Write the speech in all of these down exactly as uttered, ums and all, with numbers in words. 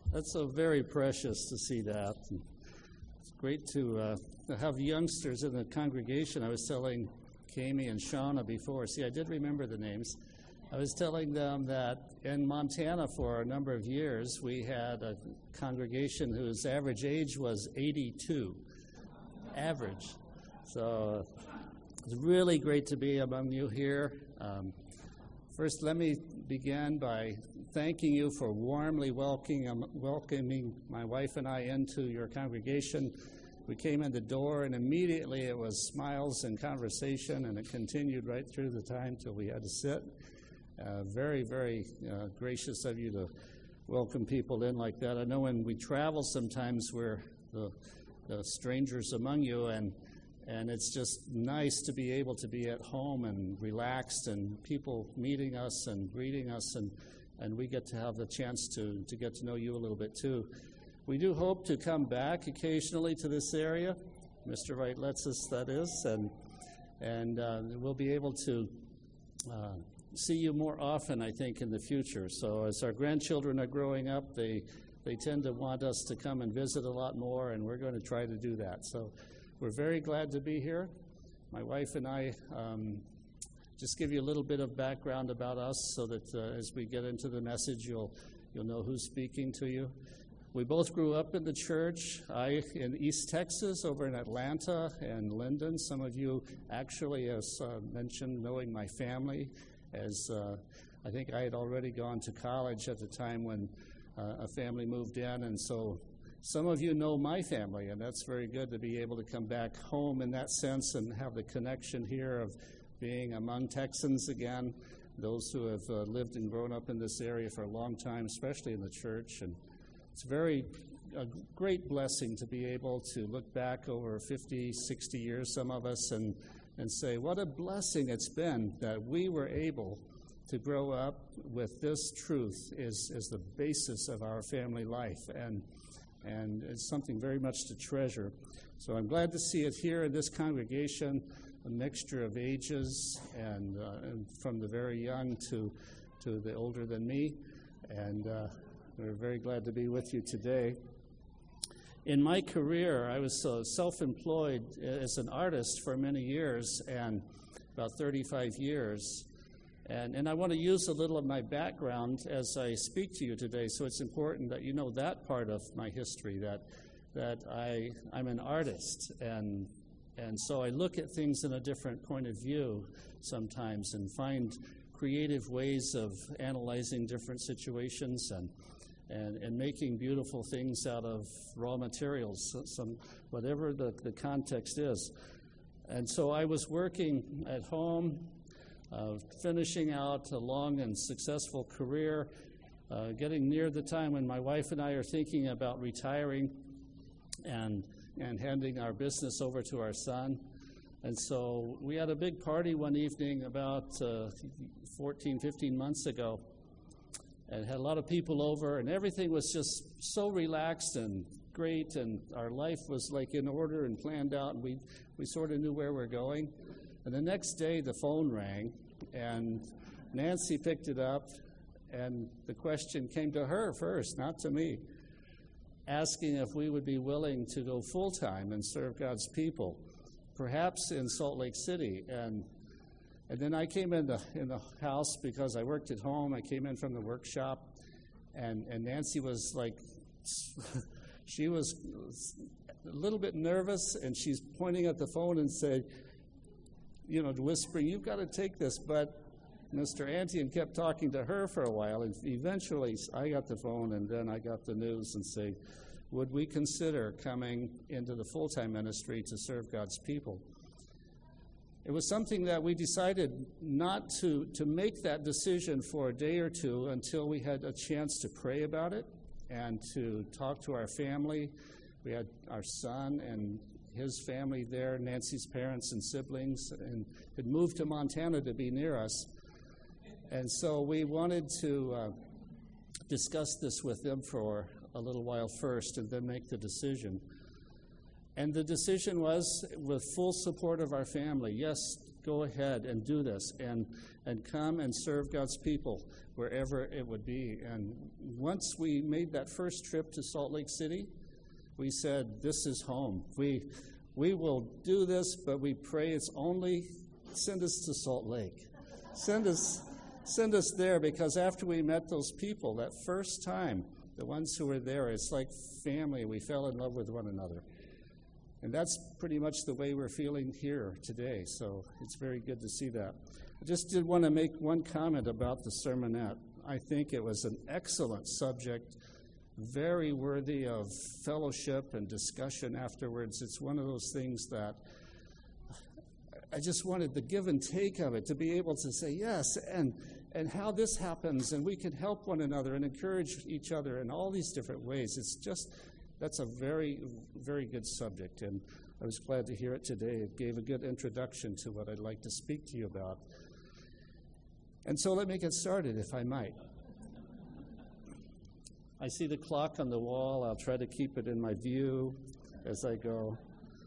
That's so very precious to see that. It's great to, uh, to have youngsters in the congregation. I was telling Kami and Shauna before. See, I did remember the names. I was telling them that in Montana for a number of years, we had a congregation whose average age was eighty-two. Average. So it's really great to be among you here. Um, first, let me begin by thanking you for warmly welcoming, um, welcoming my wife and I into your congregation. We came in the door, and immediately it was smiles and conversation, and it continued right through the time till we had to sit. Uh, very, very uh, gracious of you to welcome people in like that. I know when we travel sometimes we're the, the strangers among you, and and it's just nice to be able to be at home and relaxed, and people meeting us and greeting us, and, and we get to have the chance to, to get to know you a little bit too. We do hope to come back occasionally to this area. Mister Wright lets us, that is, and and uh, we'll be able to uh, see you more often, I think, in the future. So as our grandchildren are growing up, they they tend to want us to come and visit a lot more, and we're going to try to do that. So we're very glad to be here. My wife and I um, just give you a little bit of background about us so that uh, as we get into the message, you'll you'll know who's speaking to you. We both grew up in the church. I in East Texas, over in Atlanta and Linden. Some of you actually, as uh, mentioned, knowing my family, as uh, I think I had already gone to college at the time when uh, a family moved in, and so some of you know my family, and that's very good to be able to come back home in that sense and have the connection here of being among Texans again, those who have uh, lived and grown up in this area for a long time, especially in the church. And it's very a great blessing to be able to look back over fifty, sixty years, some of us, and, and say, what a blessing it's been that we were able to grow up with this truth is, is the basis of our family life. And And it's something very much to treasure. So I'm glad to see it here in this congregation, a mixture of ages, and, uh, and from the very young to to the older than me. And uh, we're very glad to be with you today. In my career, I was uh, self-employed as an artist for many years, and about thirty-five years. And, and I want to use a little of my background as I speak to you today, so it's important that you know that part of my history, that that I, I'm an artist, and and so I look at things in a different point of view sometimes and find creative ways of analyzing different situations and and, and making beautiful things out of raw materials, some whatever the, the context is. And so I was working at home, Uh, finishing out a long and successful career, uh, getting near the time when my wife and I are thinking about retiring and and handing our business over to our son. And so we had a big party one evening about uh, fourteen, fifteen months ago, and had a lot of people over, and everything was just so relaxed and great, and our life was like in order and planned out, and we, we sort of knew where we're going. And the next day, the phone rang, and Nancy picked it up, and the question came to her first, not to me, asking if we would be willing to go full-time and serve God's people, perhaps in Salt Lake City. And and then I came in the, in the house because I worked at home. I came in from the workshop, and, and Nancy was like, she was a little bit nervous, and she's pointing at the phone and said, you know, whispering, you've got to take this. But Mister Antian kept talking to her for a while, and eventually I got the phone, and then I got the news and say, would we consider coming into the full-time ministry to serve God's people? It was something that we decided not to, to make that decision for a day or two until we had a chance to pray about it and to talk to our family. We had our son and his family there, Nancy's parents and siblings, and had moved to Montana to be near us. And so we wanted to uh, discuss this with them for a little while first and then make the decision. And the decision was with full support of our family. Yes, go ahead and do this and, and come and serve God's people wherever it would be. And once we made that first trip to Salt Lake City, we said, this is home. We, we will do this, but we pray it's only send us to Salt Lake. Send us, send us there, because after we met those people that first time, the ones who were there, it's like family. We fell in love with one another. And that's pretty much the way we're feeling here today. So it's very good to see that. I just did want to make one comment about the sermonette. I think it was an excellent subject, very worthy of fellowship and discussion afterwards. It's one of those things that I just wanted the give and take of it, to be able to say yes, and and how this happens, and we can help one another and encourage each other in all these different ways. It's just, that's a very, very good subject, and I was glad to hear it today. It gave a good introduction to what I'd like to speak to you about. And so let me get started, if I might. I see the clock on the wall. I'll try to keep it in my view as I go.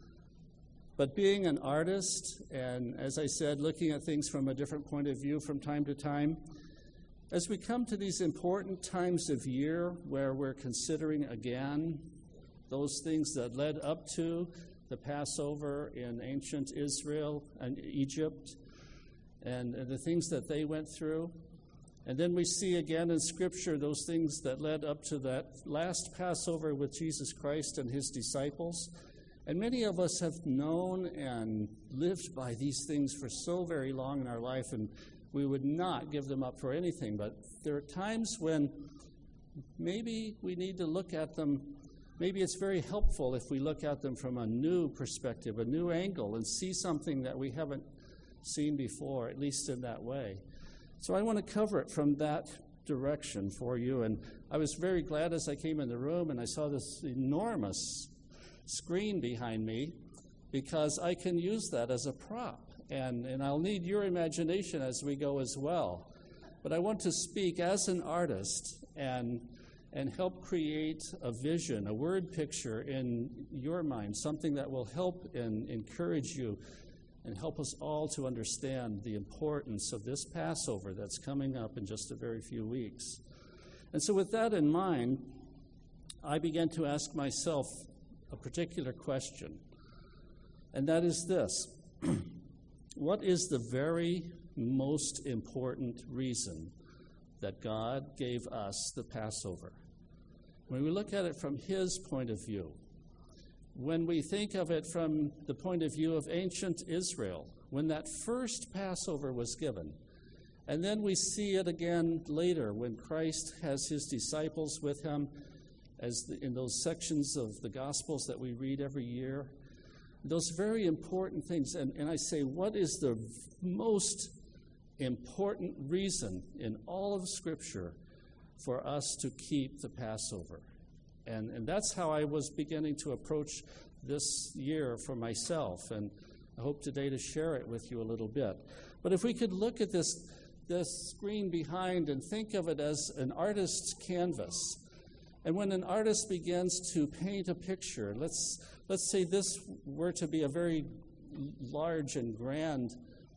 But being an artist, and as I said, looking at things from a different point of view from time to time, as we come to these important times of year where we're considering again those things that led up to the Passover in ancient Israel and Egypt, and, and the things that they went through, and then we see again in Scripture those things that led up to that last Passover with Jesus Christ and his disciples. And many of us have known and lived by these things for so very long in our life, and we would not give them up for anything. But there are times when maybe we need to look at them. Maybe it's very helpful if we look at them from a new perspective, a new angle, and see something that we haven't seen before, at least in that way. So I want to cover it from that direction for you. And I was very glad as I came in the room and I saw this enormous screen behind me, because I can use that as a prop, and, and I'll need your imagination as we go as well. But I want to speak as an artist and and help create a vision, a word picture in your mind, something that will help and encourage you and help us all to understand the importance of this Passover that's coming up in just a very few weeks. And so with that in mind, I began to ask myself a particular question, and that is this. What is the very most important reason that God gave us the Passover? When we look at it from his point of view, when we think of it from the point of view of ancient Israel, when that first Passover was given, and then we see it again later when Christ has his disciples with him, as the, in those sections of the Gospels that we read every year, those very important things. And, and I say, what is the most important reason in all of Scripture for us to keep the Passover? And, and that's how I was beginning to approach this year for myself, and I hope today to share it with you a little bit. But if we could look at this, this screen behind and think of it as an artist's canvas. And when an artist begins to paint a picture, let's let's say this were to be a very large and grand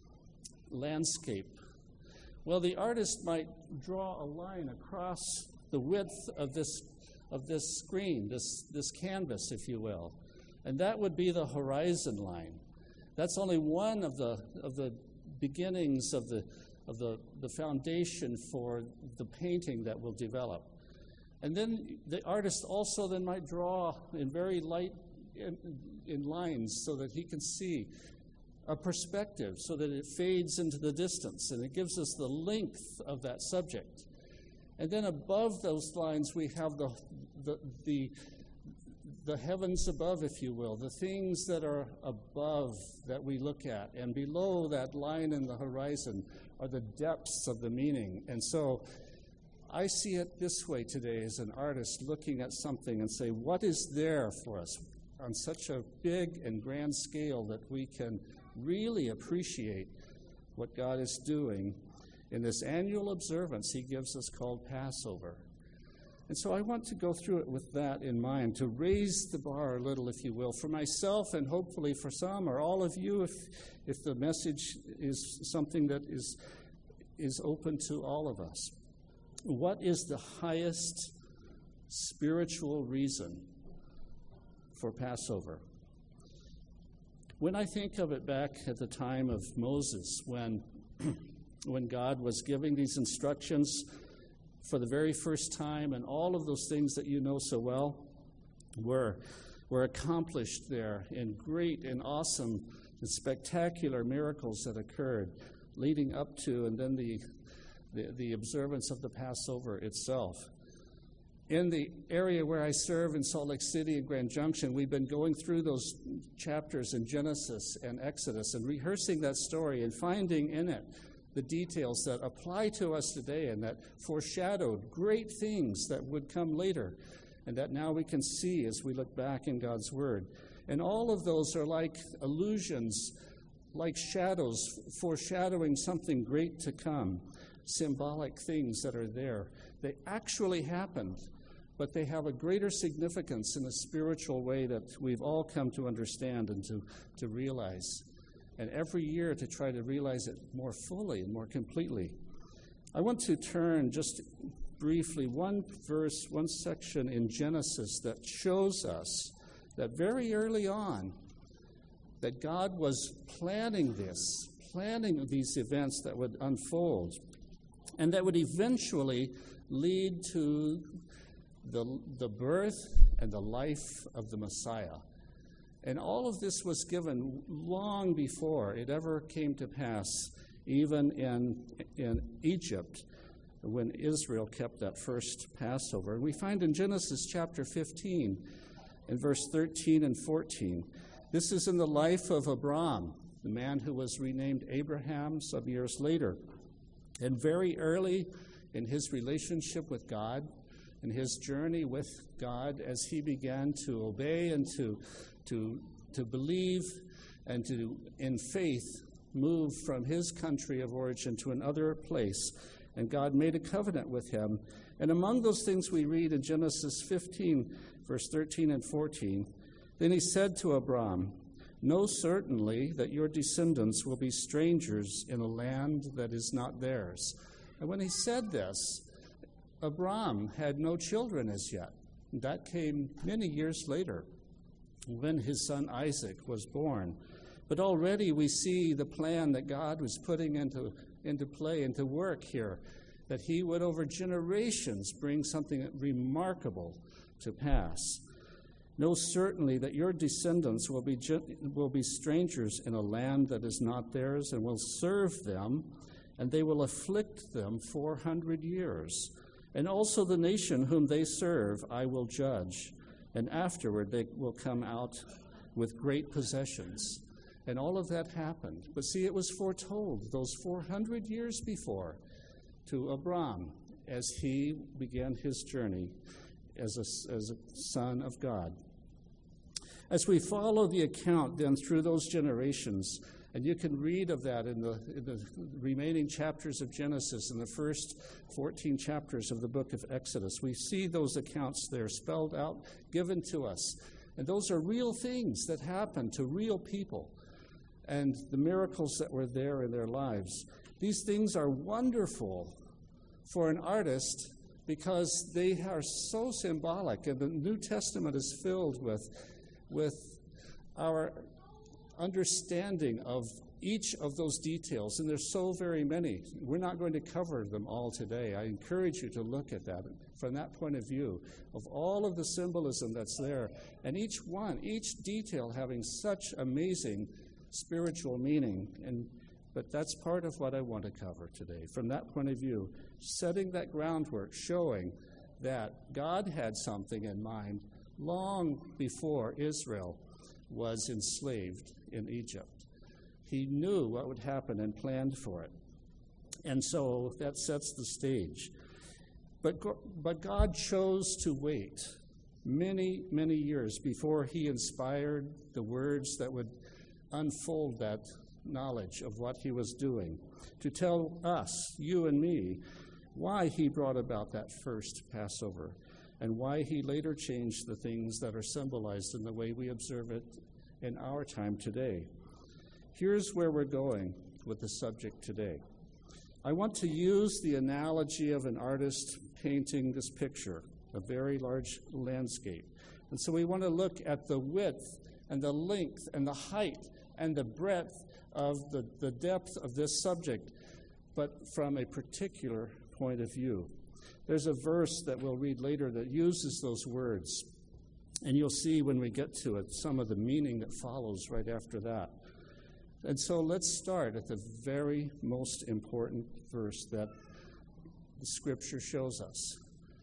landscape. Well, the artist might draw a line across the width of this of this screen, this this canvas, if you will, and that would be the horizon line. That's only one of the of the beginnings of the of the, the foundation for the painting that will develop. And then the artist also then might draw in very light in, in lines so that he can see a perspective, so that it fades into the distance and it gives us the length of that subject. And then above those lines we have the the the, the heavens above, if you will, the things that are above that we look at. And below that line in the horizon are the depths of the meaning. And so I see it this way today as an artist looking at something and say, what is there for us on such a big and grand scale that we can really appreciate what God is doing in this annual observance he gives us called Passover? And so I want to go through it with that in mind, to raise the bar a little, if you will, for myself and hopefully for some or all of you, if if the message is something that is is open to all of us. What is the highest spiritual reason for Passover? When I think of it back at the time of Moses, when when God was giving these instructions for the very first time, and all of those things that you know so well were, were accomplished there in great and awesome and spectacular miracles that occurred leading up to and then the, the, the observance of the Passover itself. In the area where I serve in Salt Lake City and Grand Junction, we've been going through those chapters in Genesis and Exodus and rehearsing that story and finding in it the details that apply to us today and that foreshadowed great things that would come later and that now we can see as we look back in God's Word. And all of those are like allusions, like shadows, foreshadowing something great to come, symbolic things that are there. They actually happened, but they have a greater significance in a spiritual way that we've all come to understand and to, to realize. And every year to try to realize it more fully and more completely. I want to turn just briefly one verse, one section in Genesis that shows us that very early on that God was planning this, planning these events that would unfold and that would eventually lead to the, the birth and the life of the Messiah. And all of this was given long before it ever came to pass, even in, in Egypt, when Israel kept that first Passover. And we find in Genesis chapter fifteen, in verse thirteen and fourteen, this is in the life of Abram, the man who was renamed Abraham some years later. And very early in his relationship with God, in his journey with God, as he began to obey and to to to believe and to, in faith, move from his country of origin to another place. And God made a covenant with him. And among those things we read in Genesis fifteen, verse thirteen and fourteen, then he said to Abram, "Know certainly that your descendants will be strangers in a land that is not theirs." And when he said this, Abram had no children as yet. That came many years later, when his son Isaac was born. But already we see the plan that God was putting into, into play, into work here, that he would over generations bring something remarkable to pass. Know certainly that your descendants will be, will be strangers in a land that is not theirs, and will serve them, and they will afflict them four hundred years. And also the nation whom they serve I will judge, and afterward they will come out with great possessions. And all of that happened. But see, it was foretold those four hundred years before to Abram as he began his journey as a, as a son of God. As we follow the account then through those generations, and you can read of that in the, in the remaining chapters of Genesis and the first fourteen chapters of the book of Exodus. We see those accounts there spelled out, given to us. And those are real things that happened to real people and the miracles that were there in their lives. These things are wonderful for an artist because they are so symbolic, and the New Testament is filled with, with our understanding of each of those details, and there's so very many. We're not going to cover them all today. I encourage you to look at that from that point of view, of all of the symbolism that's there, and each one, each detail having such amazing spiritual meaning. And but that's part of what I want to cover today, from that point of view, setting that groundwork, showing that God had something in mind long before Israel was enslaved in Egypt. He knew what would happen and planned for it. And so that sets the stage. But, but God chose to wait many, many years before he inspired the words that would unfold that knowledge of what he was doing, to tell us, you and me, why he brought about that first Passover. and why he later changed the things that are symbolized in the way we observe it in our time today. Here's where we're going with the subject today. I want to use the analogy of an artist painting this picture, a very large landscape. And so we want to look at the width and the length and the height and the breadth of the, the depth of this subject, but from a particular point of view. There's a verse that we'll read later that uses those words, and you'll see when we get to it some of the meaning that follows right after that. And so let's start at the very most important verse that the Scripture shows us,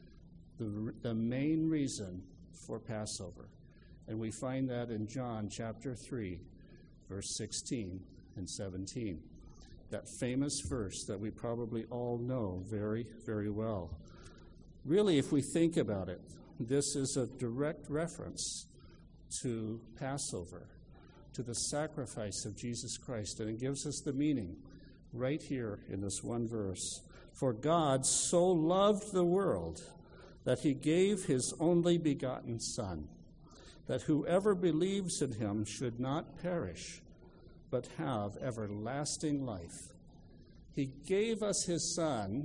the, the main reason for Passover. And we find that in John chapter three, verse sixteen and seventeen. That famous verse that we probably all know very, very well. Really, if we think about it, this is a direct reference to Passover, to the sacrifice of Jesus Christ, and it gives us the meaning right here in this one verse. For God so loved the world that he gave his only begotten Son, that whoever believes in him should not perish, but have everlasting life. He gave us his Son,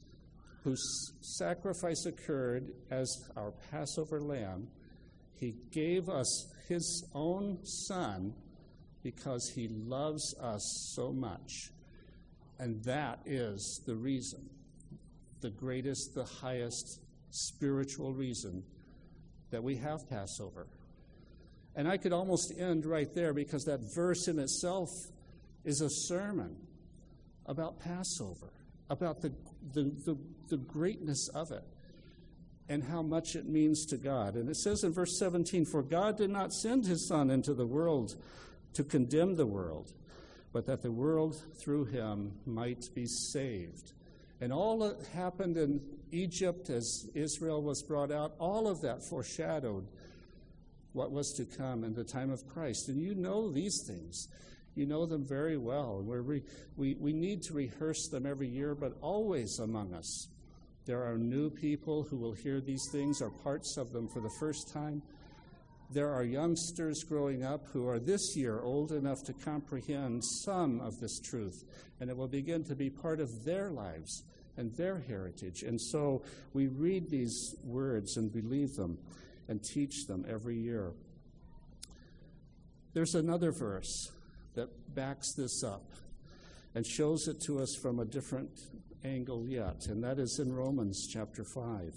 whose sacrifice occurred as our Passover lamb. He gave us his own Son because he loves us so much. And that is the reason, the greatest, the highest spiritual reason that we have Passover. And I could almost end right there, because that verse in itself is a sermon about Passover, about the, the, the, the greatness of it and how much it means to God. And it says in verse seventeen, for God did not send his Son into the world to condemn the world, but that the world through him might be saved. And all that happened in Egypt as Israel was brought out, all of that foreshadowed what was to come in the time of Christ. And you know these things. You know them very well. We're re- we, we need to rehearse them every year, but always among us, there are new people who will hear these things, or parts of them for the first time. There are youngsters growing up who are this year old enough to comprehend some of this truth, and it will begin to be part of their lives and their heritage. And so we read these words and believe them and teach them every year. There's another verse that backs this up and shows it to us from a different angle yet, and that is in Romans chapter five.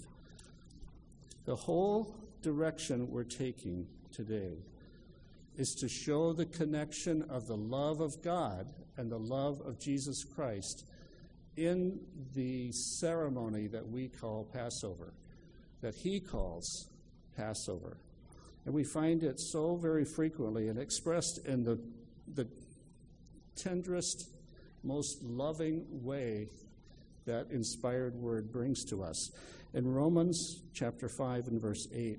The whole direction we're taking today is to show the connection of the love of God and the love of Jesus Christ in the ceremony that we call Passover, that he calls Passover. And we find it so very frequently and expressed in the, the tenderest, most loving way that inspired word brings to us. In Romans chapter five and verse eight,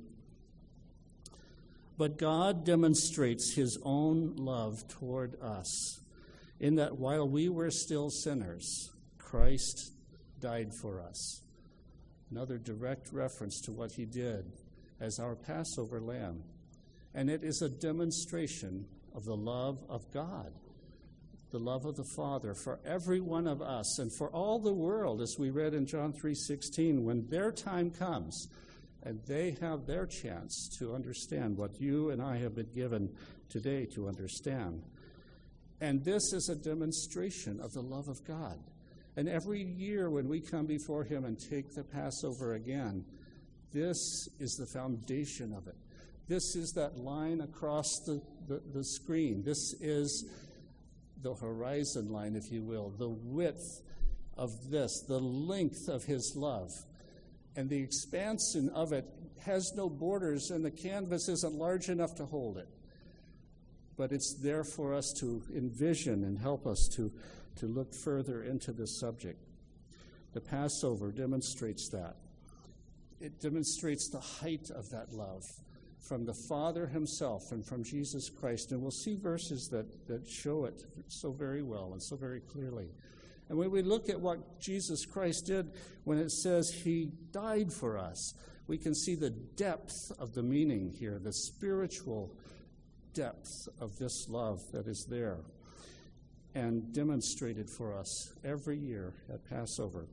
but God demonstrates his own love toward us, in that while we were still sinners, Christ died for us. Another direct reference to what he did as our Passover lamb. And it is a demonstration of the love of God, the love of the Father for every one of us and for all the world, as we read in John three sixteen, when their time comes and they have their chance to understand what you and I have been given today to understand. And this is a demonstration of the love of God. And every year when we come before him and take the Passover again, this is the foundation of it. This is that line across the, the, the screen. This is the horizon line, if you will, the width of this, the length of his love. And the expansion of it has no borders, and the canvas isn't large enough to hold it. But it's there for us to envision and help us to, to look further into this subject. The Passover demonstrates that. It demonstrates the height of that love from the Father himself and from Jesus Christ. And we'll see verses that, that show it so very well and so very clearly. And when we look at what Jesus Christ did when it says he died for us, we can see the depth of the meaning here, the spiritual depth of this love that is there and demonstrated for us every year at Passover.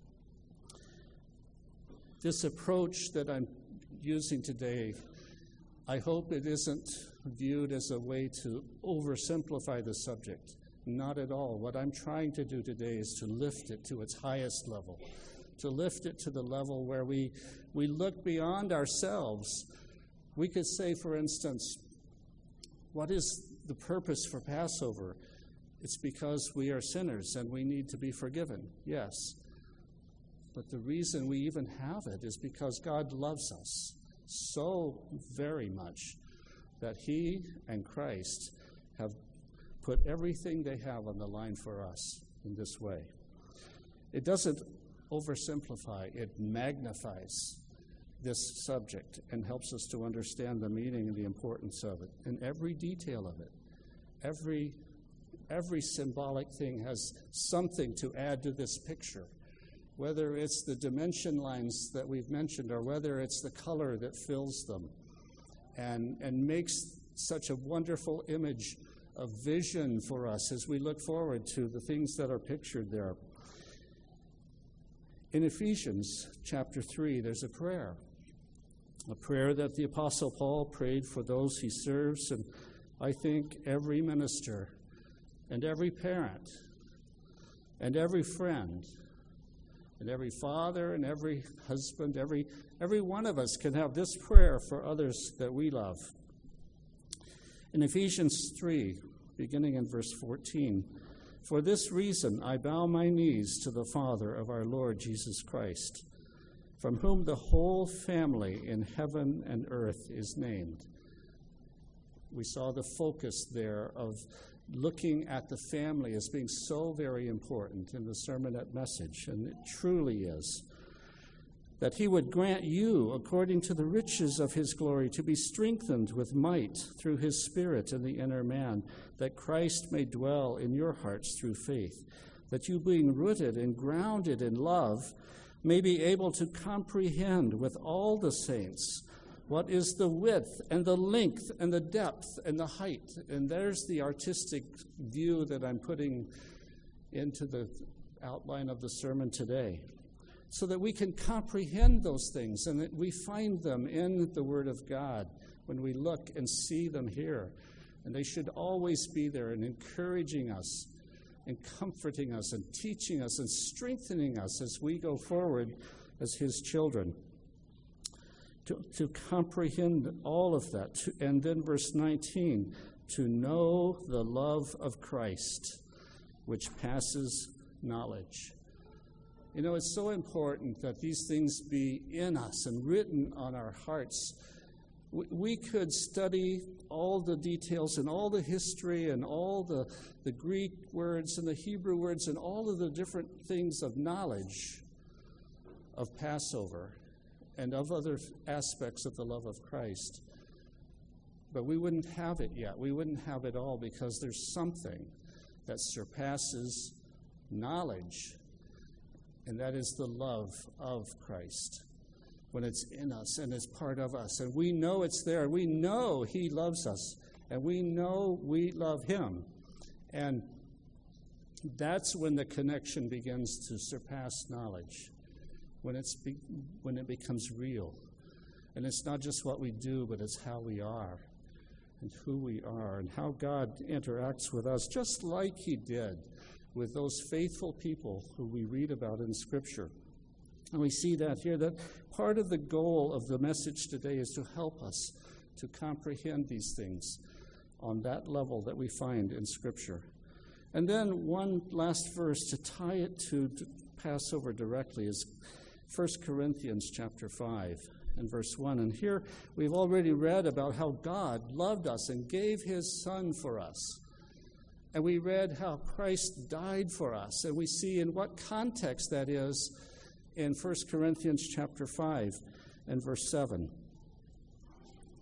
This approach that I'm using today, I hope it isn't viewed as a way to oversimplify the subject. Not at all. What I'm trying to do today is to lift it to its highest level, to lift it to the level where we, we look beyond ourselves. We could say, for instance, what is the purpose for Passover? It's because we are sinners and we need to be forgiven. Yes. But the reason we even have it is because God loves us so very much that he and Christ have put everything they have on the line for us in this way. It doesn't oversimplify, it magnifies this subject and helps us to understand the meaning and the importance of it and every detail of it. Every, every symbolic thing has something to add to this picture, whether it's the dimension lines that we've mentioned or whether it's the color that fills them and, and makes such a wonderful image of vision for us as we look forward to the things that are pictured there. In Ephesians chapter three, there's a prayer, a prayer that the Apostle Paul prayed for those he serves, and I think every minister and every parent and every friend and every father and every husband, every, every one of us can have this prayer for others that we love. In Ephesians three, beginning in verse fourteen, "For this reason I bow my knees to the Father of our Lord Jesus Christ, from whom the whole family in heaven and earth is named." We saw the focus there of looking at the family as being so very important in the sermonette message, and it truly is. That he would grant you, according to the riches of his glory, to be strengthened with might through his Spirit in the inner man, that Christ may dwell in your hearts through faith, that you, being rooted and grounded in love, may be able to comprehend with all the saints what is the width and the length and the depth and the height. And there's the artistic view that I'm putting into the outline of the sermon today, so that we can comprehend those things and that we find them in the Word of God when we look and see them here. And they should always be there and encouraging us and comforting us and teaching us and strengthening us as we go forward as his children. To, to comprehend all of that. To, and then verse nineteen, to know the love of Christ, which passes knowledge. You know, it's so important that these things be in us and written on our hearts. We, we could study all the details and all the history and all the, the Greek words and the Hebrew words and all of the different things of knowledge of Passover and of other aspects of the love of Christ. But we wouldn't have it yet. We wouldn't have it all because there's something that surpasses knowledge, and that is the love of Christ when it's in us and it's part of us. And we know it's there. We know he loves us, and we know we love him. And that's when the connection begins to surpass knowledge. When it's be, when it becomes real. And it's not just what we do, but it's how we are and who we are and how God interacts with us, just like he did with those faithful people who we read about in Scripture. And we see that here, that part of the goal of the message today is to help us to comprehend these things on that level that we find in Scripture. And then one last verse to tie it to, to Passover directly is First Corinthians chapter five and verse one. And here we've already read about how God loved us and gave his Son for us. And we read how Christ died for us. And we see in what context that is in First Corinthians chapter five and verse seven.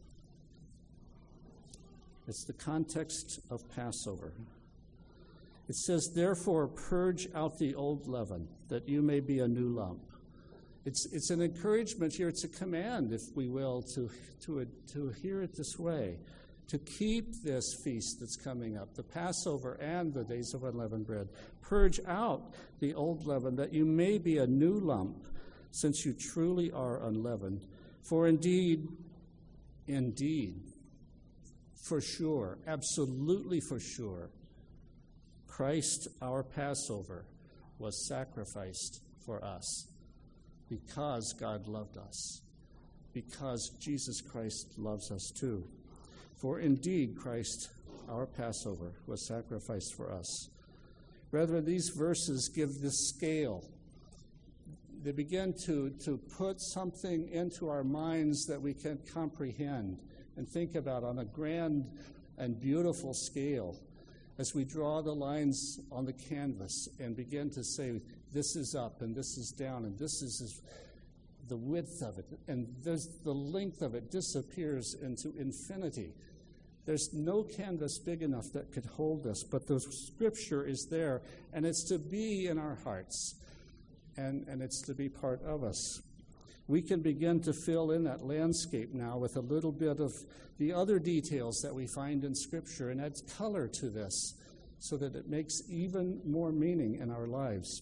It's the context of Passover. It says, therefore, purge out the old leaven, that you may be a new lump. It's it's an encouragement here. It's a command, if we will, to, to, to hear it this way, to keep this feast that's coming up, the Passover and the days of unleavened bread. Purge out the old leaven, that you may be a new lump, since you truly are unleavened. For indeed, indeed, for sure, absolutely for sure, Christ, our Passover, was sacrificed for us because God loved us, because Jesus Christ loves us too. For indeed, Christ, our Passover, was sacrificed for us. Brethren, these verses give this scale. They begin to, to put something into our minds that we can comprehend and think about on a grand and beautiful scale as we draw the lines on the canvas and begin to say, this is up and this is down and this is the width of it, and there's the length of it disappears into infinity. There's no canvas big enough that could hold this, but the Scripture is there, and it's to be in our hearts, and, and it's to be part of us. We can begin to fill in that landscape now with a little bit of the other details that we find in Scripture, and adds color to this so that it makes even more meaning in our lives.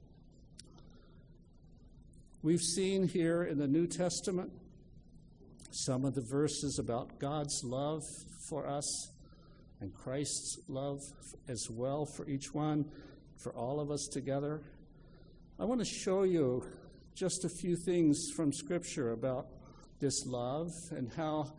We've seen here in the New Testament some of the verses about God's love for us and Christ's love as well for each one, for all of us together. I want to show you just a few things from Scripture about this love and how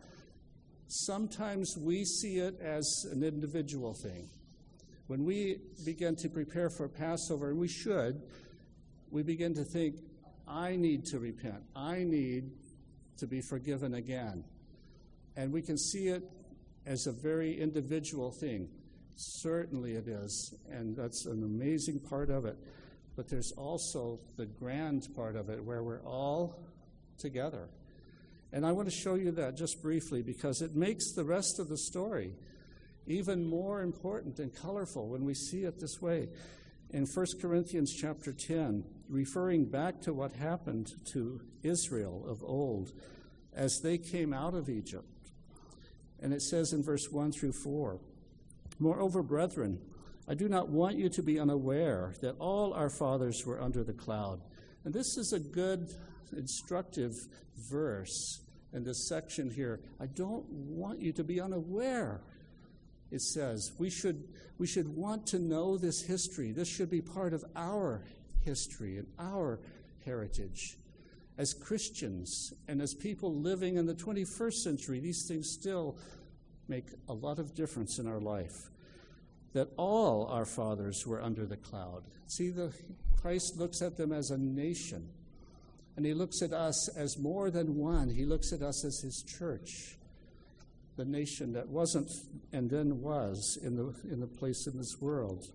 sometimes we see it as an individual thing. When we begin to prepare for Passover, and we should, we begin to think, I need to repent. I need to be forgiven again. And we can see it as a very individual thing. Certainly it is, and that's an amazing part of it. But there's also the grand part of it where we're all together. And I want to show you that just briefly because it makes the rest of the story even more important and colorful when we see it this way. In First Corinthians chapter ten, referring back to what happened to Israel of old as they came out of Egypt. And it says in verse one through four, moreover, brethren, I do not want you to be unaware that all our fathers were under the cloud. And this is a good, instructive verse in this section here. I don't want you to be unaware. It says we should we should want to know this history. This should be part of our history and our heritage. As Christians and as people living in the twenty-first century, these things still make a lot of difference in our life. That all our fathers were under the cloud. See, the Christ looks at them as a nation, and he looks at us as more than one. He looks at us as his church, the nation that wasn't and then was in the in the place in this world.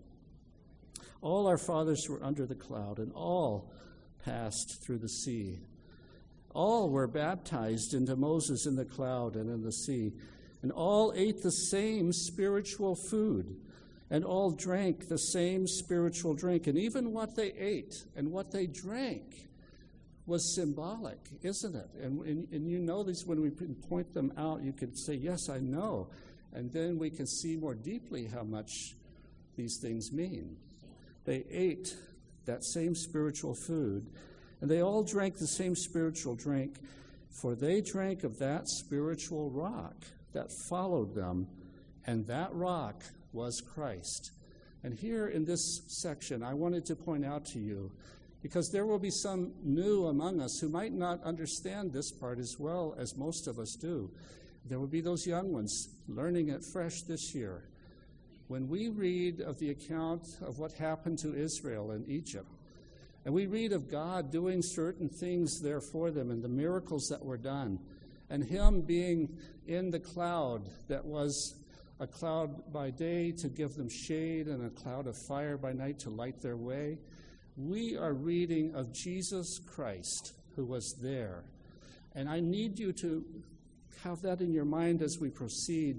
All our fathers were under the cloud, and all passed through the sea. All were baptized into Moses in the cloud and in the sea, and all ate the same spiritual food, and all drank the same spiritual drink. And even what they ate and what they drank was symbolic, isn't it? And, and, and you know these, when we point them out, you could say, yes, I know. And then we can see more deeply how much these things mean. They ate that same spiritual food, and they all drank the same spiritual drink, for they drank of that spiritual rock that followed them, and that rock was Christ. And here in this section, I wanted to point out to you, because there will be some new among us who might not understand this part as well as most of us do. There will be those young ones learning it fresh this year. When we read of the account of what happened to Israel in Egypt, and we read of God doing certain things there for them and the miracles that were done, and him being in the cloud that was a cloud by day to give them shade and a cloud of fire by night to light their way, we are reading of Jesus Christ who was there. And I need you to have that in your mind as we proceed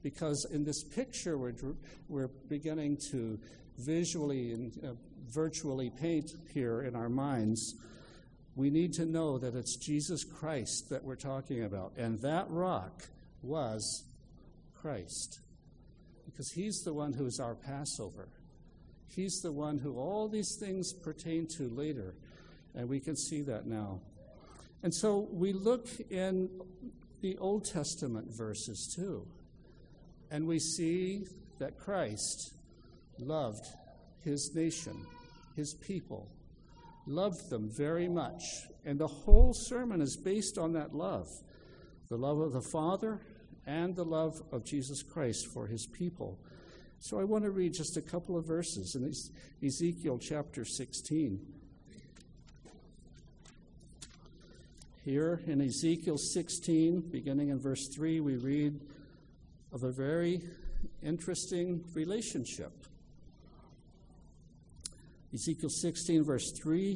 because in this picture we're, we're beginning to visually and uh, virtually paint here in our minds, we need to know that it's Jesus Christ that we're talking about. And that rock was Christ, because he's the one who is our Passover. He's the one who all these things pertain to later, and we can see that now. And so we look in the Old Testament verses too, and we see that Christ loved his nation, his people, loved them very much. And the whole sermon is based on that love, the love of the Father and the love of Jesus Christ for his people. So I want to read just a couple of verses in Ezekiel chapter sixteen. Here in Ezekiel sixteen, beginning in verse three, we read of a very interesting relationship. Ezekiel sixteen, verse three,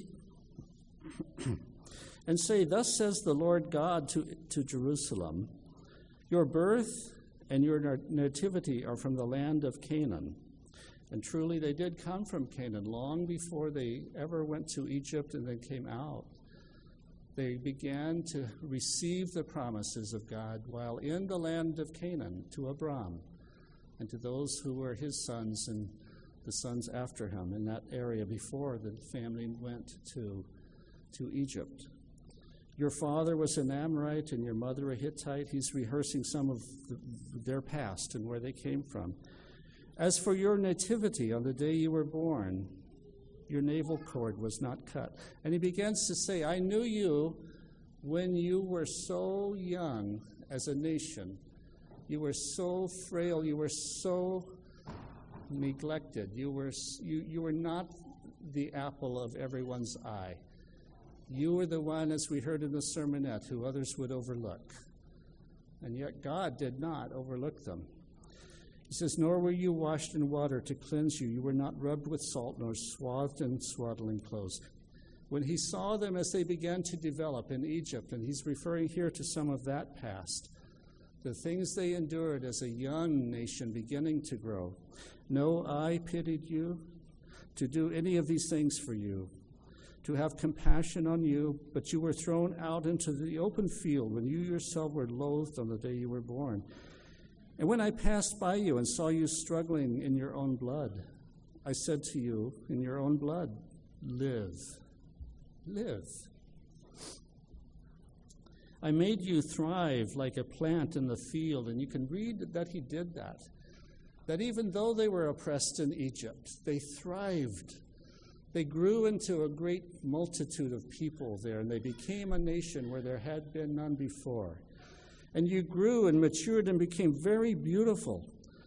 and say, "Thus says the Lord God to, to Jerusalem, your birth and your nativity are from the land of Canaan." And truly they did come from Canaan long before they ever went to Egypt and then came out. They began to receive the promises of God while in the land of Canaan to Abram and to those who were his sons and the sons after him in that area before the family went to, to Egypt. Your father was an Amorite and your mother a Hittite. He's rehearsing some of the, their past and where they came from. As for your nativity on the day you were born, your navel cord was not cut. And he begins to say, I knew you when you were so young as a nation. You were so frail. You were so neglected. You were, you, you were not the apple of everyone's eye. You were the one, as we heard in the sermonette, who others would overlook. And yet God did not overlook them. He says, nor were you washed in water to cleanse you. You were not rubbed with salt, nor swathed in swaddling clothes. When he saw them as they began to develop in Egypt, and he's referring here to some of that past, the things they endured as a young nation beginning to grow. No, I pitied you to do any of these things for you, to have compassion on you, but you were thrown out into the open field when you yourself were loathed on the day you were born. And when I passed by you and saw you struggling in your own blood, I said to you, in your own blood, live, live. I made you thrive like a plant in the field, and you can read that he did that. That even though they were oppressed in Egypt, they thrived. They grew into a great multitude of people there, and they became a nation where there had been none before. And you grew and matured and became very beautiful.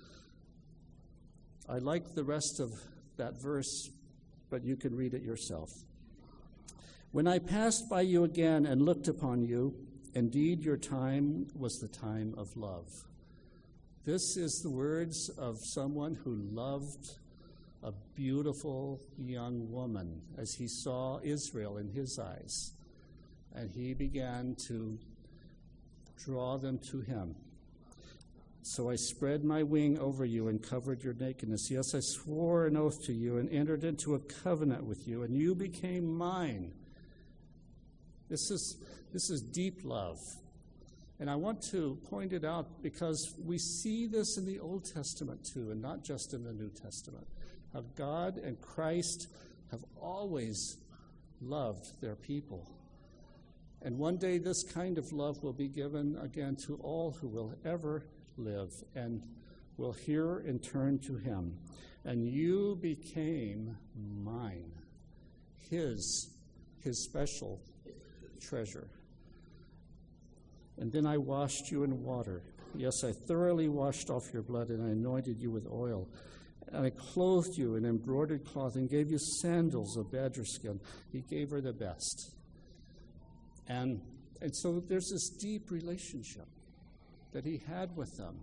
I like the rest of that verse, but you can read it yourself. When I passed by you again and looked upon you, indeed your time was the time of love. This is the words of someone who loved a beautiful young woman as he saw Israel in his eyes. And he began to draw them to him. So I spread my wing over you and covered your nakedness. Yes, I swore an oath to you and entered into a covenant with you, and you became mine. This is, this is deep love. And I want to point it out because we see this in the Old Testament too, and not just in the New Testament. How God and Christ have always loved their people. And one day this kind of love will be given again to all who will ever live and will hear and turn to him. And you became mine, his, his special treasure. And then I washed you in water. Yes, I thoroughly washed off your blood, and I anointed you with oil. And I clothed you in embroidered cloth and gave you sandals of badger skin. He gave her the best. And, and so there's this deep relationship that he had with them.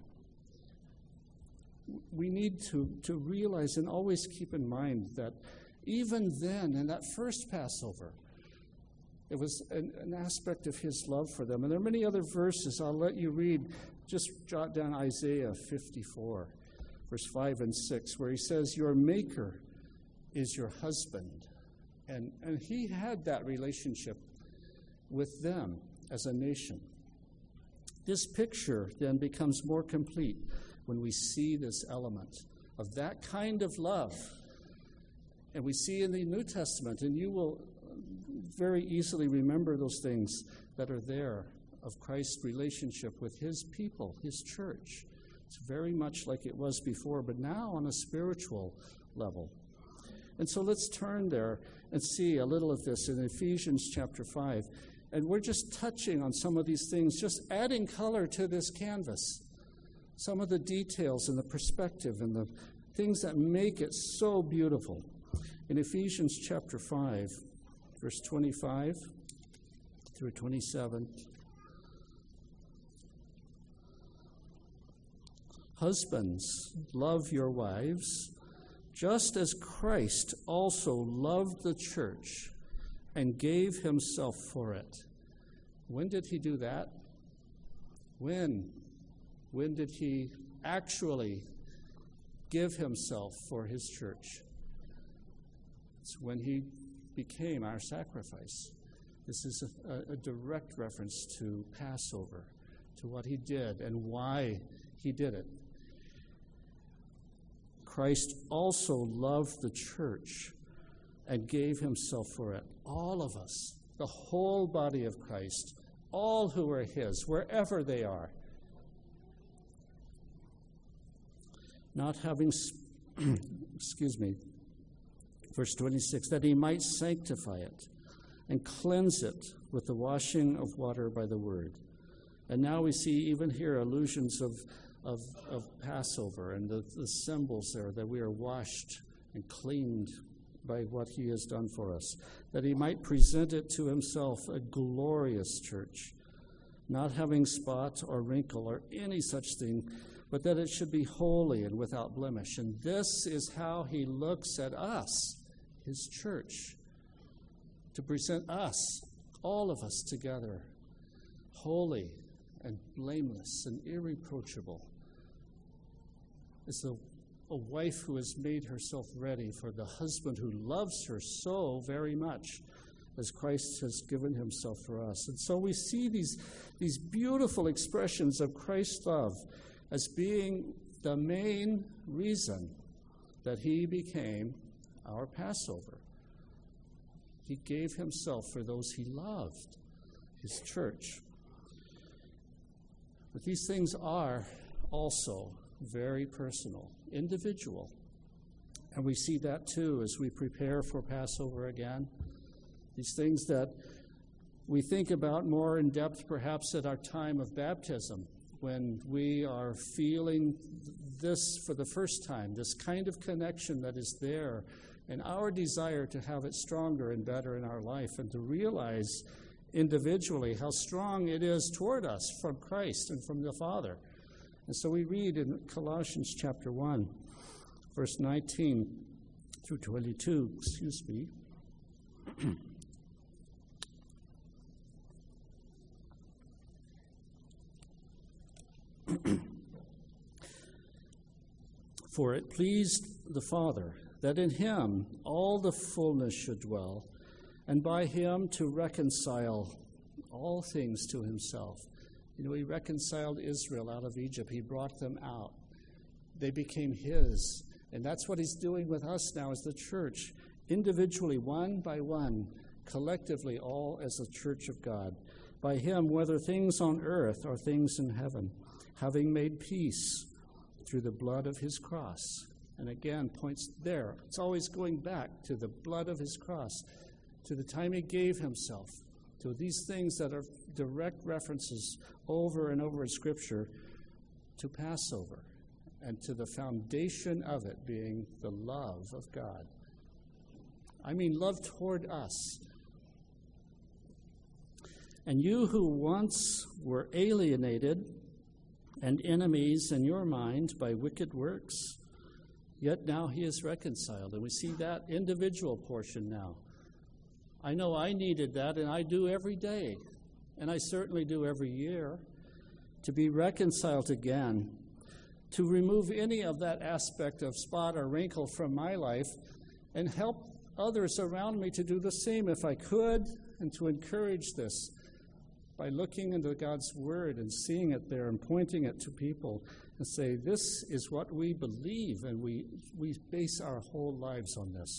We need to, to realize and always keep in mind that even then, in that first Passover, It was an, an aspect of his love for them. And there are many other verses I'll let you read. Just jot down Isaiah fifty-four, verse five and six, where he says, your maker is your husband. And, and he had that relationship with them as a nation. This picture then becomes more complete when we see this element of that kind of love. And we see in the New Testament, and you will very easily remember those things that are there of Christ's relationship with his people, his church. It's very much like it was before, but now on a spiritual level. And so let's turn there and see a little of this in Ephesians chapter five. And we're just touching on some of these things, just adding color to this canvas. Some of the details and the perspective and the things that make it so beautiful. In Ephesians chapter five, verse twenty-five through twenty-seven. Husbands, love your wives, just as Christ also loved the church and gave himself for it. When did he do that? When? When did he actually give himself for his church? It's when he became our sacrifice. This is a, a direct reference to Passover, to what he did and why he did it. Christ also loved the church and gave himself for it. All of us, the whole body of Christ, all who are his, wherever they are. Not having, excuse me, verse twenty-six, that he might sanctify it and cleanse it with the washing of water by the word. And now we see even here allusions of, of, of Passover and the, the symbols there that we are washed and cleaned by what he has done for us, that he might present it to himself a glorious church, not having spot or wrinkle or any such thing, but that it should be holy and without blemish. And this is how he looks at us, his church, to present us, all of us together, holy and blameless and irreproachable. It's a, a wife who has made herself ready for the husband who loves her so very much, as Christ has given himself for us. And so we see these, these beautiful expressions of Christ's love as being the main reason that he became our Passover. He gave himself for those he loved, his church. But these things are also very personal, individual. And we see that too as we prepare for Passover again. These things that we think about more in depth perhaps at our time of baptism, when we are feeling this for the first time, this kind of connection that is there, and our desire to have it stronger and better in our life, and to realize individually how strong it is toward us from Christ and from the Father. And so we read in Colossians chapter one, verse nineteen through twenty-two, excuse me. For it pleased the Father that in him all the fullness should dwell, and by him to reconcile all things to himself. You know, he reconciled Israel out of Egypt. He brought them out. They became his. And that's what he's doing with us now as the church, individually, one by one, collectively, all as a church of God. By him, whether things on earth or things in heaven, having made peace through the blood of his cross. And again, points there. It's always going back to the blood of his cross, to the time he gave himself, to these things that are direct references over and over in Scripture to Passover, and to the foundation of it being the love of God. I mean, love toward us. And you who once were alienated and enemies in your mind by wicked works, yet now he is reconciled. And we see that individual portion now. I know I needed that, and I do every day, and I certainly do every year, to be reconciled again, to remove any of that aspect of spot or wrinkle from my life, and help others around me to do the same if I could, and to encourage this by looking into God's Word and seeing it there and pointing it to people and say, this is what we believe, and we, we base our whole lives on this.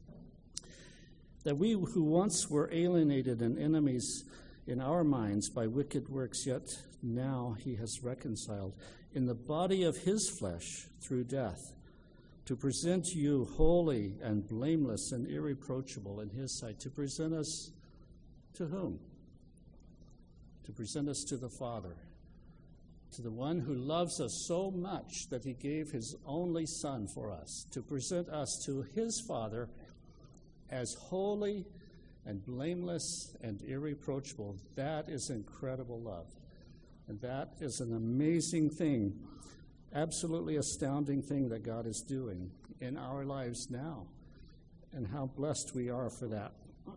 That we who once were alienated and enemies in our minds by wicked works, yet now he has reconciled in the body of his flesh through death, to present you holy and blameless and irreproachable in his sight, to present us to whom? To present us to the Father, to the one who loves us so much that he gave his only Son for us, to present us to his Father as holy and blameless and irreproachable. That is incredible love. And that is an amazing thing, absolutely astounding thing that God is doing in our lives now. And how blessed we are for that.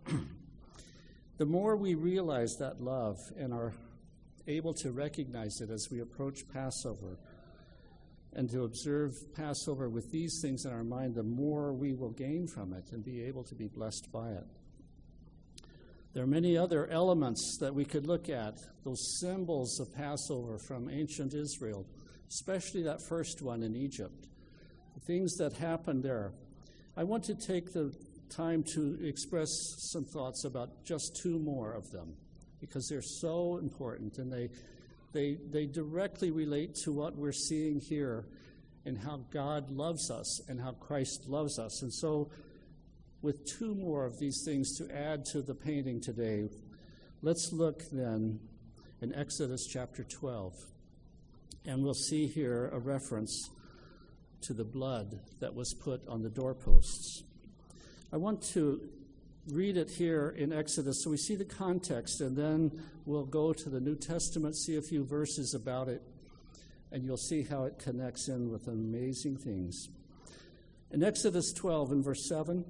The more we realize that love and are able to recognize it as we approach Passover and to observe Passover with these things in our mind, the more we will gain from it and be able to be blessed by it. There are many other elements that we could look at, those symbols of Passover from ancient Israel, especially that first one in Egypt, the things that happened there. I want to take the time to express some thoughts about just two more of them, because they're so important and they they they directly relate to what we're seeing here and how God loves us and how Christ loves us. And so with two more of these things to add to the painting today, let's look then in Exodus chapter twelve, and we'll see here a reference to the blood that was put on the doorposts. I want to read it here in Exodus so we see the context, and then we'll go to the New Testament, see a few verses about it, and you'll see how it connects in with amazing things. In Exodus twelve, in verse seven,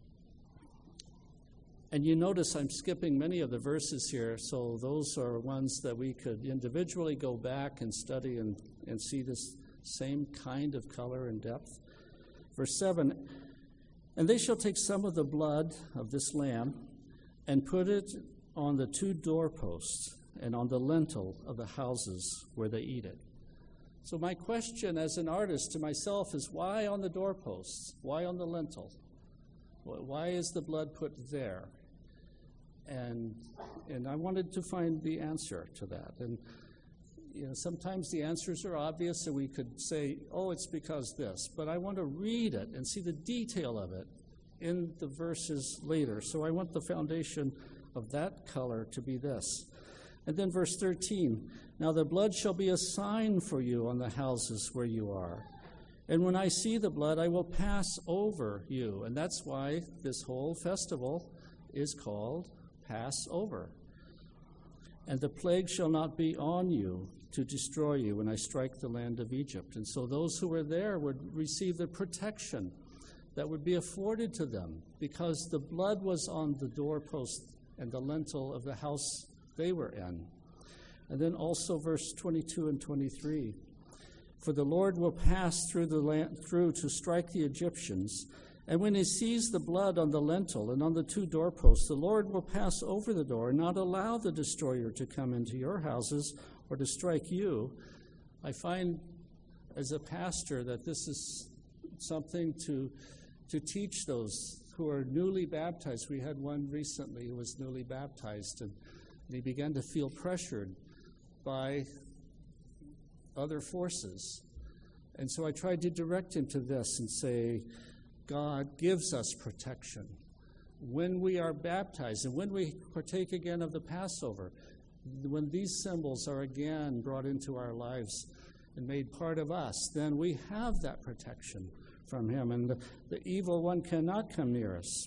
and you notice I'm skipping many of the verses here, so those are ones that we could individually go back and study and, and see this same kind of color and depth. Verse seven, and they shall take some of the blood of this lamb and put it on the two doorposts and on the lintel of the houses where they eat it. So my question as an artist to myself is, why on the doorposts? Why on the lintel? Why is the blood put there? And and I wanted to find the answer to that. And you know, sometimes the answers are obvious, and we could say, oh, it's because this. But I want to read it and see the detail of it in the verses later. So I want the foundation of that color to be this. And then verse thirteen, now the blood shall be a sign for you on the houses where you are. And when I see the blood, I will pass over you. And that's why this whole festival is called Passover. And the plague shall not be on you to destroy you when I strike the land of Egypt. And so those who were there would receive the protection that would be afforded to them because the blood was on the doorpost and the lintel of the house they were in. And then also verse twenty-two and twenty-three. For the Lord will pass through the land, through to strike the Egyptians, and when he sees the blood on the lintel and on the two doorposts, the Lord will pass over the door and not allow the destroyer to come into your houses or to strike you. I find as a pastor that this is something to to teach those who are newly baptized. We had one recently who was newly baptized, and he began to feel pressured by other forces. And so I tried to direct him to this and say, God gives us protection. When we are baptized and when we partake again of the Passover, when these symbols are again brought into our lives and made part of us, then we have that protection from him, and the, the evil one cannot come near us.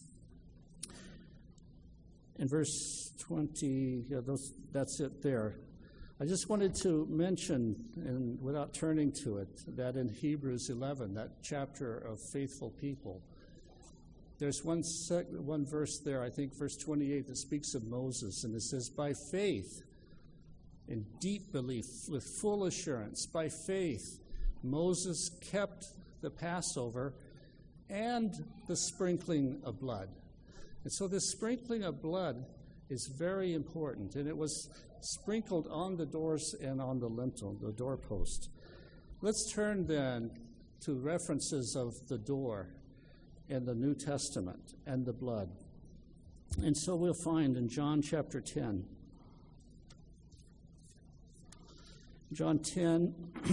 In verse twenty, yeah, those, that's it there. I just wanted to mention, and without turning to it, that in Hebrews eleven, that chapter of faithful people, There's one sec- one verse there, I think verse twenty-eight, that speaks of Moses, and it says, by faith, in deep belief, with full assurance, by faith, Moses kept the Passover and the sprinkling of blood. And so this sprinkling of blood is very important, and it was sprinkled on the doors and on the lintel, the doorpost. Let's turn then to references of the door in the New Testament and the blood. And so we'll find in John chapter ten. John ten,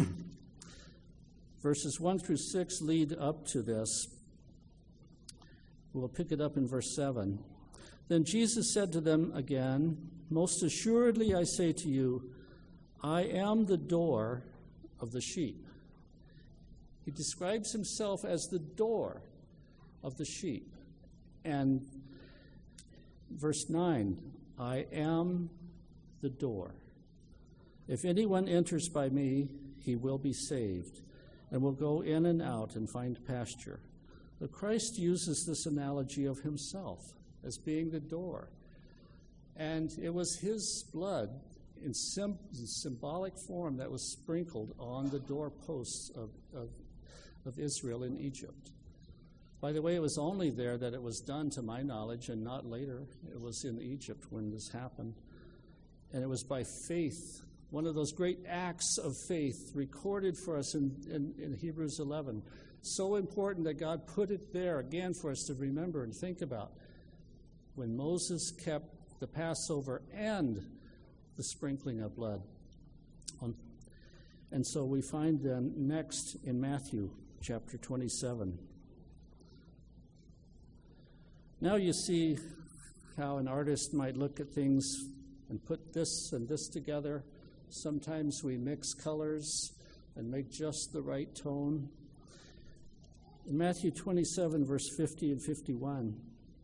verses one through six lead up to this. We'll pick it up in verse seven. Then Jesus said to them again, most assuredly I say to you, I am the door of the sheep. He describes himself as the door of the sheep. And verse nine, I am the door. If anyone enters by me, he will be saved, and will go in and out and find pasture. But Christ uses this analogy of himself as being the door. And it was his blood in, sim- in symbolic form that was sprinkled on the doorposts of, of, of Israel in Egypt. By the way, it was only there that it was done, to my knowledge, and not later. It was in Egypt when this happened. And it was by faith, one of those great acts of faith recorded for us in, in, in Hebrews eleven. So important that God put it there again for us to remember and think about. When Moses kept the Passover and the sprinkling of blood. On, and so we find then next in Matthew chapter twenty-seven. Now you see how an artist might look at things and put this and this together. Sometimes we mix colors and make just the right tone. In Matthew twenty-seven, verse fifty and fifty-one,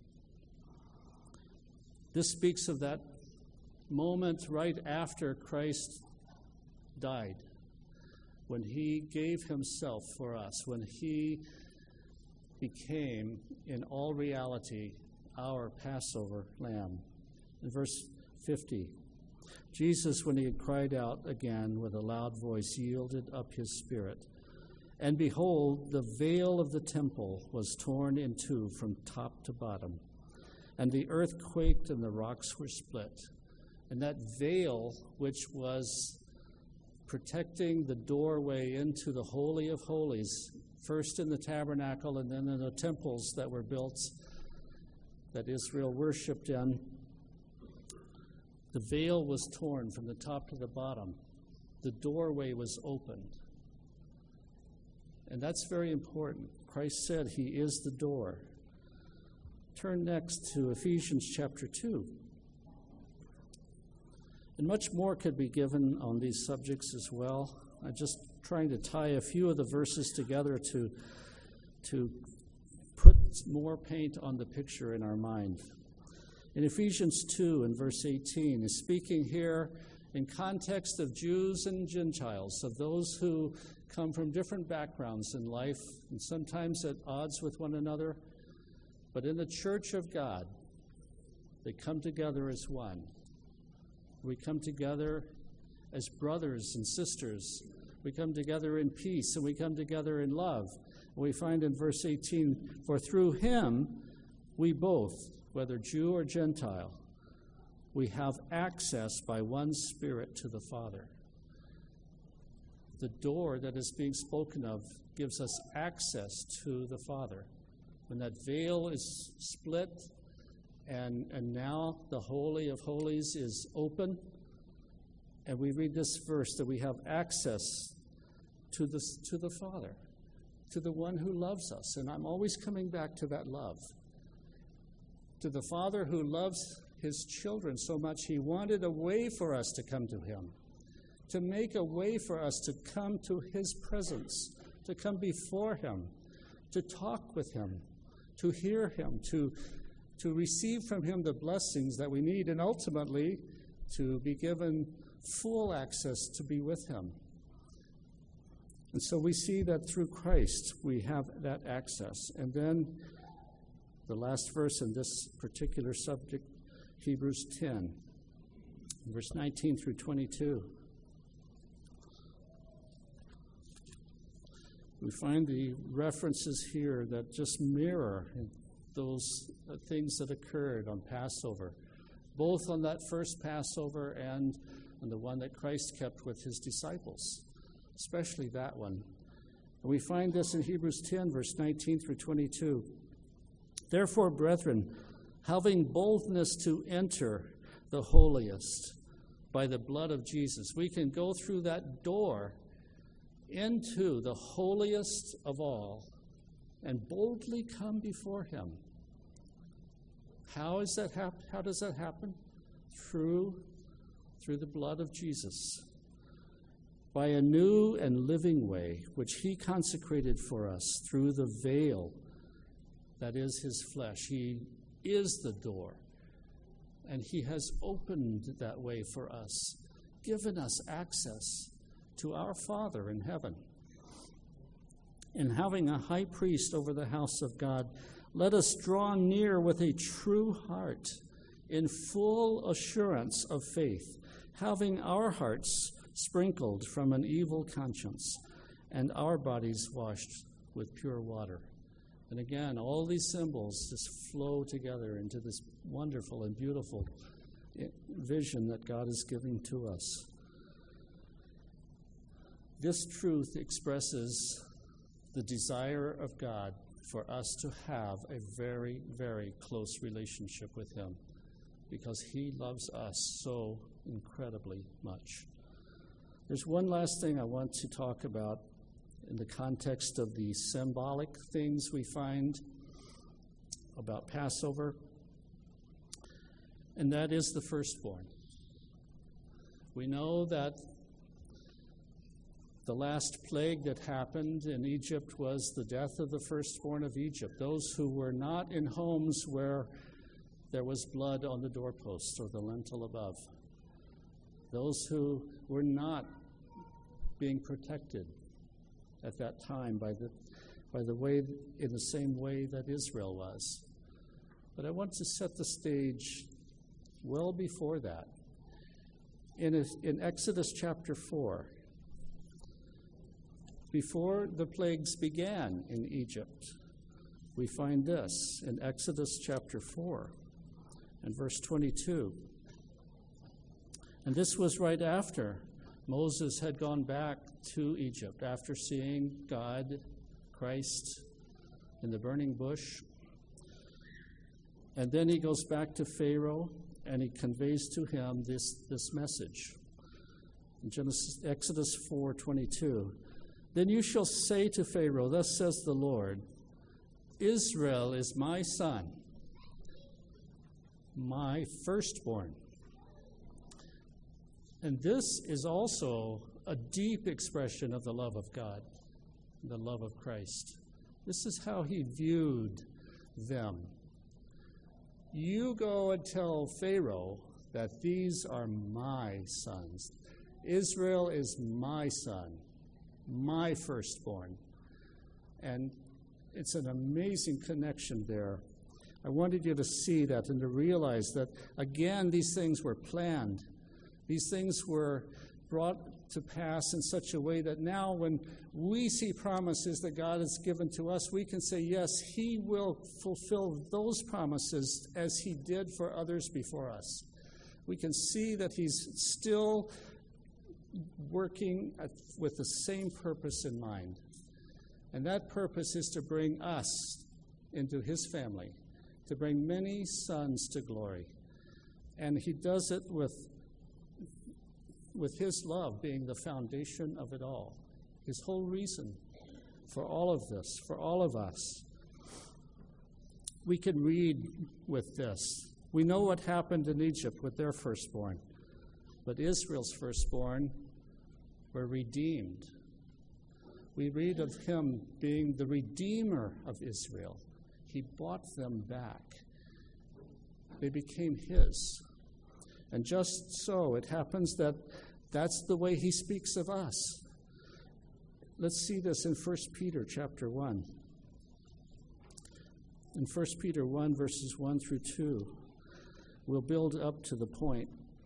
this speaks of that moment right after Christ died, when he gave himself for us, when he became, in all reality, our Passover lamb. In verse fifty, Jesus, when he had cried out again with a loud voice, yielded up his spirit. And behold, the veil of the temple was torn in two from top to bottom. And the earth quaked and the rocks were split. And that veil, which was protecting the doorway into the Holy of Holies, first in the tabernacle and then in the temples that were built that Israel worshipped in, the veil was torn from the top to the bottom. The doorway was opened. And that's very important. Christ said he is the door. Turn next to Ephesians chapter two. And much more could be given on these subjects as well. I'm just trying to tie a few of the verses together to, to put more paint on the picture in our mind. In Ephesians two and verse eighteen is speaking here in context of Jews and Gentiles, of those who come from different backgrounds in life and sometimes at odds with one another. But in the church of God, they come together as one. We come together as brothers and sisters. We come together in peace, and we come together in love. And we find in verse eighteen, for through him we both, whether Jew or Gentile, we have access by one Spirit to the Father. The door that is being spoken of gives us access to the Father. When that veil is split, and, and now the Holy of Holies is open, and we read this verse that we have access to the, to the Father, to the one who loves us. And I'm always coming back to that love. To the Father who loves his children so much, he wanted a way for us to come to him, to make a way for us to come to his presence, to come before him, to talk with him, to hear him, to, to receive from him the blessings that we need, and ultimately to be given full access to be with him. And so we see that through Christ we have that access. And then the last verse in this particular subject, Hebrews ten, verse nineteen through twenty-two. We find the references here that just mirror those things that occurred on Passover, both on that first Passover and on the one that Christ kept with his disciples, especially that one. And we find this in Hebrews ten, verse nineteen through twenty-two. Therefore, brethren, having boldness to enter the holiest by the blood of Jesus, we can go through that door into the holiest of all and boldly come before him. How is that hap- How does that happen? Through, through the blood of Jesus, by a new and living way, which he consecrated for us through the veil that is his flesh. He is the door, and he has opened that way for us, given us access to our Father in heaven. And having a high priest over the house of God, let us draw near with a true heart, in full assurance of faith, having our hearts sprinkled from an evil conscience, and our bodies washed with pure water. And again, all these symbols just flow together into this wonderful and beautiful vision that God is giving to us. This truth expresses the desire of God for us to have a very, very close relationship with him, because he loves us so incredibly much. There's one last thing I want to talk about in the context of the symbolic things we find about Passover, and that is the firstborn. We know that the last plague that happened in Egypt was the death of the firstborn of Egypt, those who were not in homes where there was blood on the doorposts or the lintel above, those who were not being protected at that time by the by the way in the same way that Israel was. But I want to set the stage well before that. In in Exodus chapter four, before the plagues began in Egypt, we find this in Exodus chapter four and verse twenty-two. And this was right after Moses had gone back to Egypt after seeing God, Christ, in the burning bush. And then he goes back to Pharaoh and he conveys to him this, this message. In Genesis, Exodus four twenty-two, then you shall say to Pharaoh, thus says the Lord, Israel is my son, my firstborn. And this is also a deep expression of the love of God, the love of Christ. This is how he viewed them. You go and tell Pharaoh that these are my sons. Israel is my son, my firstborn. And it's an amazing connection there. I wanted you to see that and to realize that, again, these things were planned. These things were brought to pass in such a way that now when we see promises that God has given to us, we can say, yes, he will fulfill those promises as he did for others before us. We can see that he's still working at, with the same purpose in mind. And that purpose is to bring us into his family, to bring many sons to glory. And he does it with with his love being the foundation of it all, his whole reason for all of this, for all of us. We can read with this. We know what happened in Egypt with their firstborn, but Israel's firstborn were redeemed. We read of him being the redeemer of Israel. He bought them back. They became his. And just so, it happens that that's the way he speaks of us. Let's see this in First Peter chapter one. in First Peter one, verses one through two. We'll build up to the point.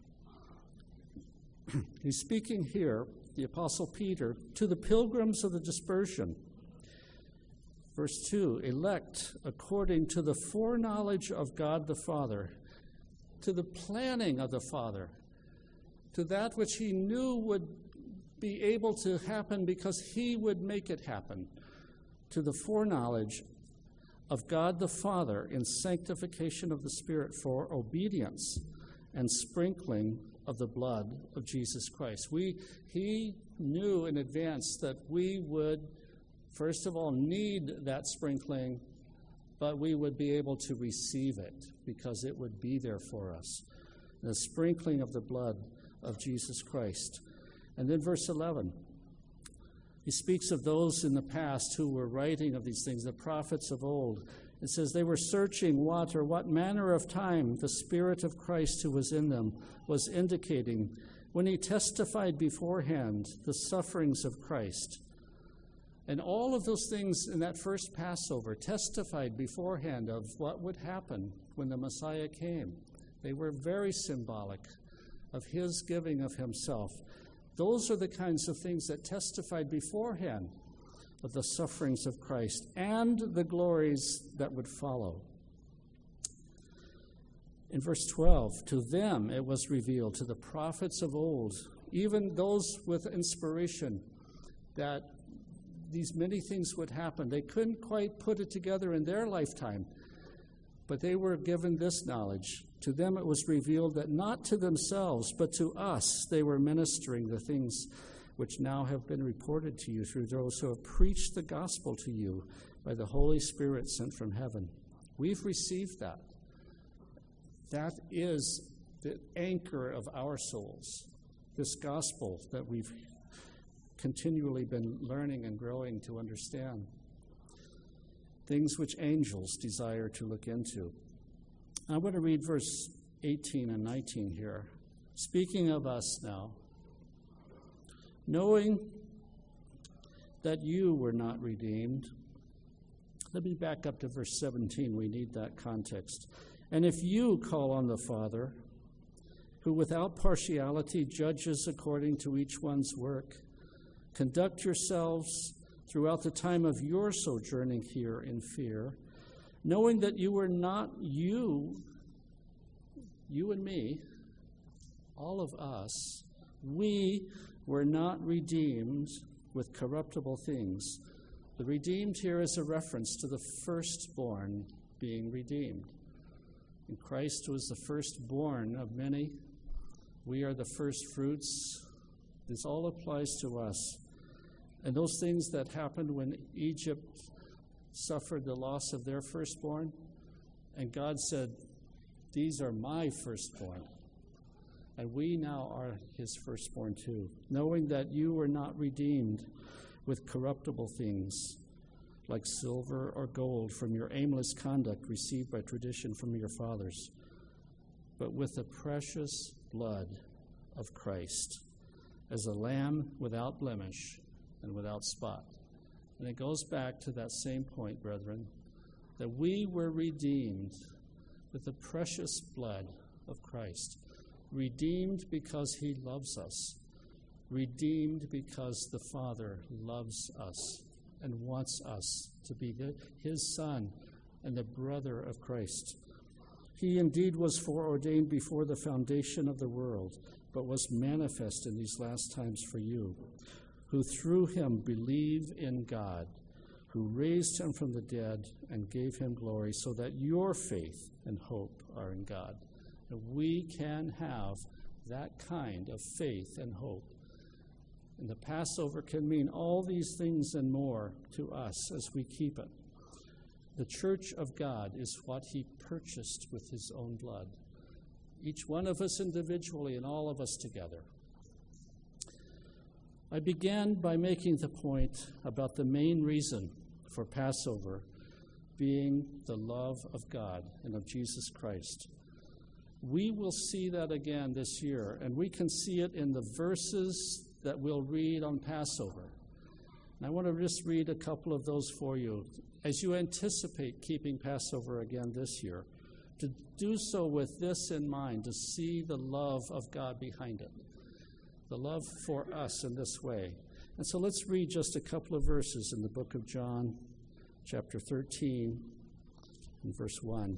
He's speaking here, the Apostle Peter, to the pilgrims of the dispersion. Verse two, elect according to the foreknowledge of God the Father, to the planning of the Father, to that which he knew would be able to happen because he would make it happen, to the foreknowledge of God the Father in sanctification of the Spirit for obedience and sprinkling of the blood of Jesus Christ. We, he knew in advance that we would, first of all, need that sprinkling, but we would be able to receive it because it would be there for us. The sprinkling of the blood of Jesus Christ. And then verse eleven, he speaks of those in the past who were writing of these things, the prophets of old. It says they were searching what or what manner of time the Spirit of Christ who was in them was indicating when he testified beforehand the sufferings of Christ. And all of those things in that first Passover testified beforehand of what would happen when the Messiah came. They were very symbolic of his giving of himself. Those are the kinds of things that testified beforehand of the sufferings of Christ and the glories that would follow. In verse twelve, to them it was revealed, to the prophets of old, even those with inspiration, that these many things would happen. They couldn't quite put it together in their lifetime, but they were given this knowledge. To them it was revealed that not to themselves, but to us they were ministering the things which now have been reported to you through those who have preached the gospel to you by the Holy Spirit sent from heaven. We've received that. That is the anchor of our souls, this gospel that we've continually been learning and growing to understand. Things which angels desire to look into. I want to read verse eighteen and nineteen here. Speaking of us now, knowing that you were not redeemed. Let me back up to verse seventeen. We need that context. And if you call on the Father, who without partiality judges according to each one's work, conduct yourselves throughout the time of your sojourning here in fear, knowing that you were not you, you and me, all of us, we were not redeemed with corruptible things. The redeemed here is a reference to the firstborn being redeemed. And Christ was the firstborn of many. We are the first fruits. This all applies to us. And those things that happened when Egypt suffered the loss of their firstborn, and God said, these are my firstborn. And we now are his firstborn too, knowing that you were not redeemed with corruptible things, like silver or gold from your aimless conduct received by tradition from your fathers, but with the precious blood of Christ, as a lamb without blemish and without spot. And it goes back to that same point, brethren, that we were redeemed with the precious blood of Christ. Redeemed because he loves us. Redeemed because the Father loves us and wants us to be the, his son and the brother of Christ. He indeed was foreordained before the foundation of the world, but was manifest in these last times for you, who through him believe in God, who raised him from the dead and gave him glory, so that your faith and hope are in God. And we can have that kind of faith and hope. And the Passover can mean all these things and more to us as we keep it. The church of God is what he purchased with his own blood. Each one of us individually and all of us together. I began by making the point about the main reason for Passover being the love of God and of Jesus Christ. We will see that again this year, and we can see it in the verses that we'll read on Passover. And I want to just read a couple of those for you as you anticipate keeping Passover again this year, to do so with this in mind, to see the love of God behind it, the love for us in this way. And so let's read just a couple of verses in the book of John, chapter thirteen, and verse one.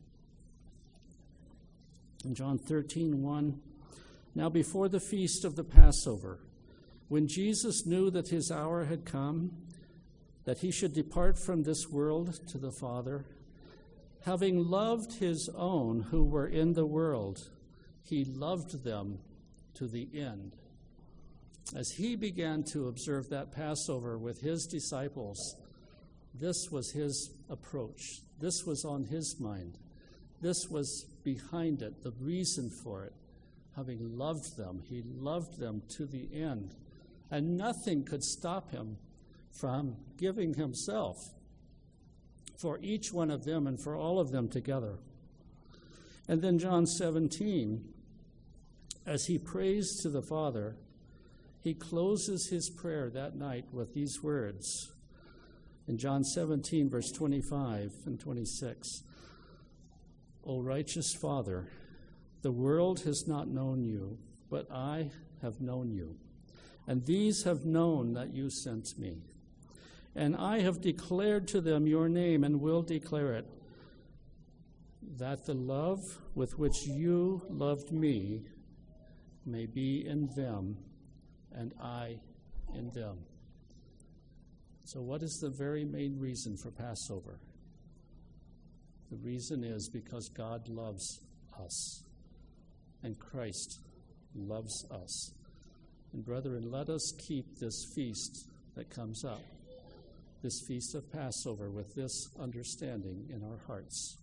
In John thirteen, one, now before the feast of the Passover, when Jesus knew that his hour had come, that he should depart from this world to the Father, having loved his own who were in the world, he loved them to the end. As he began to observe that Passover with his disciples, this was his approach. This was on his mind. This was behind it, the reason for it. Having loved them, he loved them to the end. And nothing could stop him from giving himself for each one of them and for all of them together. And then John seventeen, as he prays to the Father, he closes his prayer that night with these words. In John seventeen, verse twenty-five and twenty-six, O righteous Father, the world has not known you, but I have known you. And these have known that you sent me. And I have declared to them your name and will declare it, that the love with which you loved me may be in them and I in them. So what is the very main reason for Passover? The reason is because God loves us and Christ loves us. And brethren, let us keep this feast that comes up, this feast of Passover, with this understanding in our hearts.